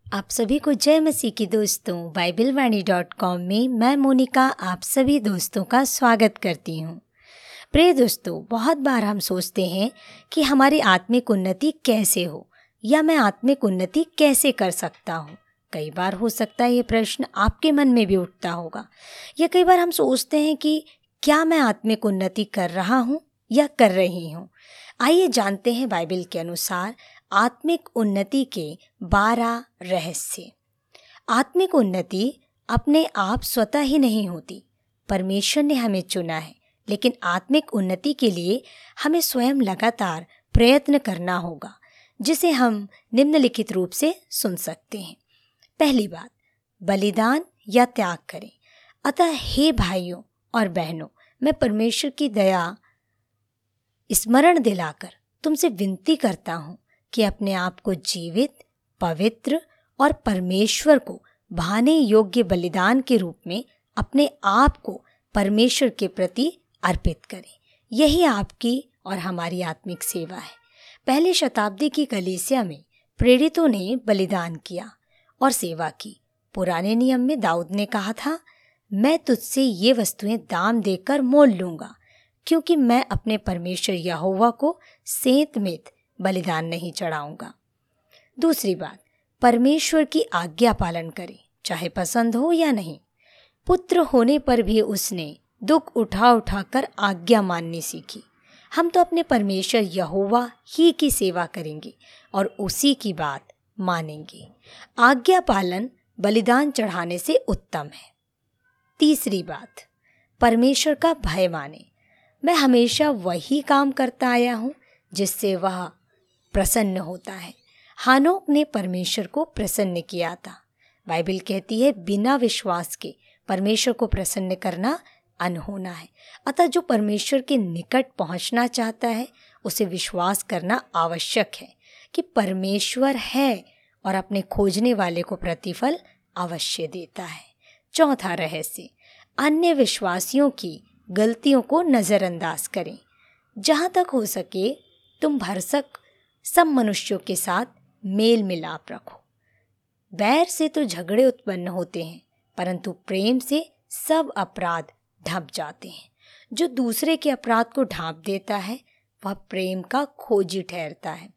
आप सभी को जय मसीह की दोस्तों। बाइबलवाणी.com में मैं मोनिका आप सभी दोस्तों का स्वागत करती हूँ। प्रिय दोस्तों, बहुत बार हम सोचते हैं कि हमारी आत्मिक उन्नति कैसे हो या मैं आत्मिक उन्नति कैसे कर सकता हूँ। कई बार हो सकता है ये प्रश्न आपके मन में भी उठता होगा, या कई बार हम सोचते हैं कि क्या मैं आत्मिक उन्नति कर रहा हूँ या कर रही हूँ। आइए जानते हैं बाइबल के अनुसार आत्मिक उन्नति के 12 रहस्य। आत्मिक उन्नति अपने आप स्वतः ही नहीं होती, परमेश्वर ने हमें चुना है, लेकिन आत्मिक उन्नति के लिए हमें स्वयं लगातार प्रयत्न करना होगा, जिसे हम निम्नलिखित रूप से सुन सकते हैं। पहली बात, बलिदान या त्याग करें। अतः हे भाइयों और बहनों, मैं परमेश्वर की दया स्मरण दिलाकर तुमसे विनती करता हूँ कि अपने आप को जीवित, पवित्र और परमेश्वर को भाने योग्य बलिदान के रूप में अपने आप को परमेश्वर के प्रति अर्पित करें। यही आपकी और हमारी आत्मिक सेवा है। पहले शताब्दी की कलीसिया में प्रेरितों ने बलिदान किया और सेवा की। पुराने नियम में दाऊद ने कहा था, मैं तुझसे ये वस्तुएं दाम देकर मोल लूंगा, क्योंकि मैं अपने परमेश्वर यहोवा को सेंत-मेंत बलिदान नहीं चढ़ाऊंगा। दूसरी बात, परमेश्वर की आज्ञा पालन करें, चाहे पसंद हो या नहीं। पुत्र होने पर भी उसने दुख उठा उठा कर आज्ञा माननी सीखी। हम तो अपने परमेश्वर यहोवा ही की सेवा करेंगे और उसी की बात मानेंगे। आज्ञा पालन बलिदान चढ़ाने से उत्तम है। तीसरी बात, परमेश्वर का भय माने। मैं हमेशा वही काम करता आया हूँ जिससे वह प्रसन्न होता है। हानोक ने परमेश्वर को प्रसन्न किया था। बाइबल कहती है, बिना विश्वास के परमेश्वर को प्रसन्न करना अनहोना है। अतः जो परमेश्वर के निकट पहुंचना चाहता है, उसे विश्वास करना आवश्यक है कि परमेश्वर है और अपने खोजने वाले को प्रतिफल अवश्य देता है। चौथा रहस्य, अन्य विश्वासियों की गलतियों को नज़रअंदाज करें। जहाँ तक हो सके तुम भरसक सब मनुष्यों के साथ मेल मिलाप रखो। बैर से तो झगड़े उत्पन्न होते हैं, परंतु प्रेम से सब अपराध ढंप जाते हैं। जो दूसरे के अपराध को ढांप देता है वह प्रेम का खोजी ठहरता है,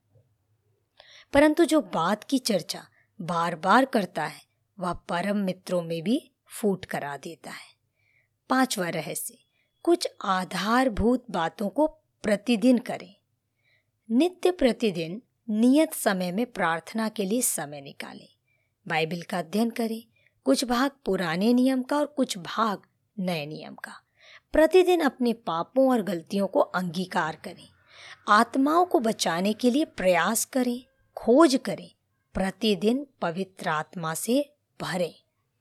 परंतु जो बात की चर्चा बार बार करता है वह परम मित्रों में भी फूट करा देता है। पांचवा रहस्य, कुछ आधारभूत बातों को प्रतिदिन करें। नित्य प्रतिदिन नियत समय में प्रार्थना के लिए समय निकालें। बाइबल का अध्ययन करें, कुछ भाग पुराने नियम का और कुछ भाग नए नियम का। प्रतिदिन अपने पापों और गलतियों को अंगीकार करें। आत्माओं को बचाने के लिए प्रयास करें, खोज करें। प्रतिदिन पवित्र आत्मा से भरें।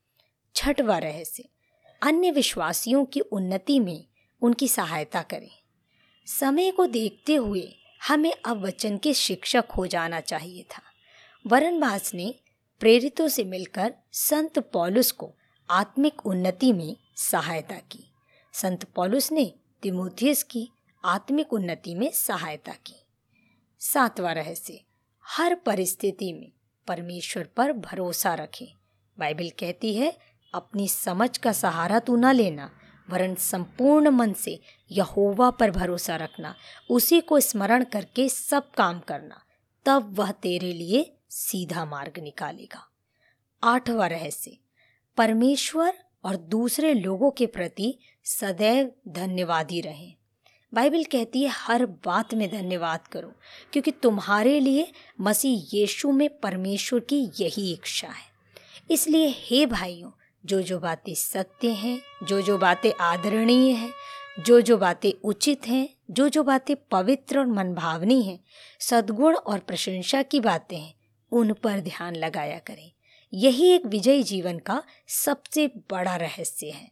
छठवां रहस्य, अन्य विश्वासियों की उन्नति में उनकी सहायता करें। समय को देखते हुए हमें अब वचन के शिक्षक हो जाना चाहिए था। बरनबास ने प्रेरितों से मिलकर संत पौलुस को आत्मिक उन्नति में सहायता की। संत पौलुस ने तीमुथियुस की आत्मिक उन्नति में सहायता की। सातवां रहस्य, हर परिस्थिति में परमेश्वर पर भरोसा रखें। बाइबल कहती है, अपनी समझ का सहारा तू न लेना, वरन संपूर्ण मन से यहोवा पर भरोसा रखना। उसी को स्मरण करके सब काम करना, तब वह तेरे लिए सीधा मार्ग निकालेगा। आठवां रहस्य, परमेश्वर और दूसरे लोगों के प्रति सदैव धन्यवादी रहें। बाइबल कहती है, हर बात में धन्यवाद करो, क्योंकि तुम्हारे लिए मसीह यीशु में परमेश्वर की यही इच्छा है। इसलिए हे भाइयों, जो बातें सत्य हैं, जो बातें आदरणीय हैं, जो बातें उचित हैं, जो बातें पवित्र और मनभावनी हैं, सद्गुण और प्रशंसा की बातें हैं, उन पर ध्यान लगाया करें। यही एक विजयी जीवन का सबसे बड़ा रहस्य है।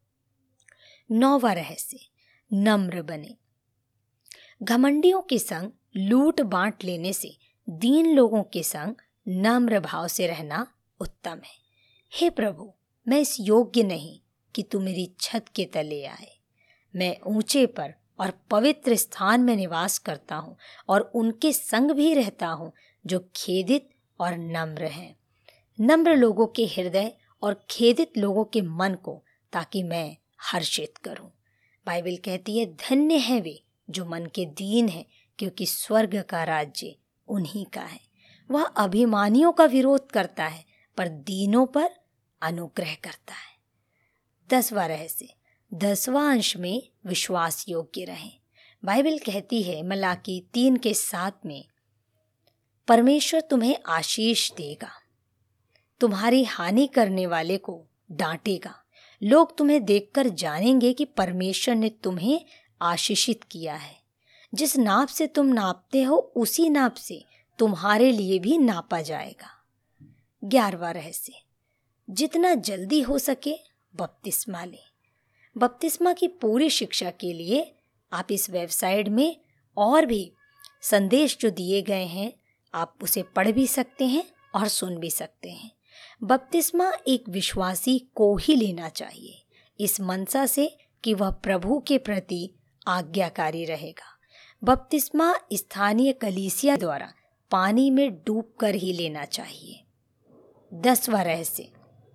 नौवां रहस्य, नम्र बने। घमंडियों के संग लूट बांट लेने से दीन लोगों के संग नम्र भाव से रहना उत्तम है। हे प्रभु, मैं इस योग्य नहीं कि तू मेरी छत के तले आए। मैं ऊंचे पर और पवित्र स्थान में निवास करता हूँ और उनके संग भी रहता हूँ जो खेदित और नम्र हैं। नम्र लोगों के हृदय और खेदित लोगों के मन को, ताकि मैं हर्षित करूं। बाइबल कहती है, धन्य है वे जो मन के दीन हैं, क्योंकि स्वर्ग का राज्य उन्हीं का है। वह अभिमानियों का विरोध करता है, पर दीनों पर अनुग्रह करता है। 10वां रहस्य, 10वां अंश में विश्वास योग्य रहें। बाइबल कहती है मलाकी 3:7 में, परमेश्वर तुम्हें आशीष देगा, तुम्हारी हानि करने वाले को डांटेगा। लोग तुम्हें देखकर जानेंगे कि परमेश्वर ने तुम्हें आशीषित किया है। जिस नाप से तुम नापते हो, उसी नाप से तुम्हारे लिए भी नापा जाएगा। 11वां रहस्य, जितना जल्दी हो सके बपतिस्मा लें। बपतिस्मा की पूरी शिक्षा के लिए आप इस वेबसाइट में और भी संदेश जो दिए गए हैं, आप उसे पढ़ भी सकते हैं और सुन भी सकते हैं। बपतिस्मा एक विश्वासी को ही लेना चाहिए, इस मनसा से कि वह प्रभु के प्रति आज्ञाकारी रहेगा। बपतिस्मा स्थानीय कलीसिया द्वारा पानी में डूबकर ही लेना चाहिए। 10वां रहस्य,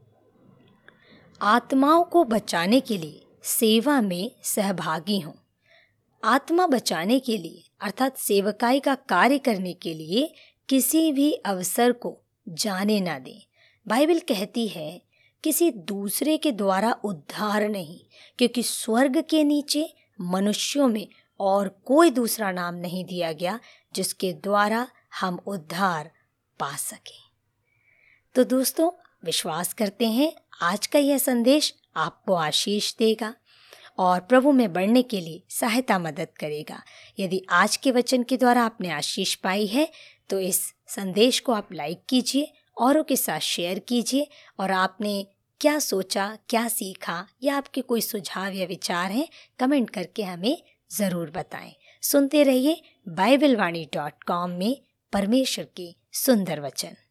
आत्माओं को बचाने के लिए सेवा में सहभागी हों। आत्मा बचाने के लिए अर्थात सेवकाई का कार्य करने के लिए किसी भी अवसर को जाने ना दें। बाइबल कहती है, किसी दूसरे के द्वारा उद्धार नहीं, क्योंकि स्वर्ग के नीचे मनुष्यों में और कोई दूसरा नाम नहीं दिया गया जिसके द्वारा हम उद्धार पा सकें। तो दोस्तों, विश्वास करते हैं आज का यह संदेश आपको आशीष देगा और प्रभु में बढ़ने के लिए सहायता मदद करेगा। यदि आज के वचन के द्वारा आपने आशीष पाई है तो इस संदेश को आप लाइक कीजिए, औरों के साथ शेयर कीजिए, और आपने क्या सोचा, क्या सीखा, या आपके कोई सुझाव या विचार हैं, कमेंट करके हमें ज़रूर बताएं। सुनते रहिए BibleWani.com में परमेश्वर के सुंदर वचन।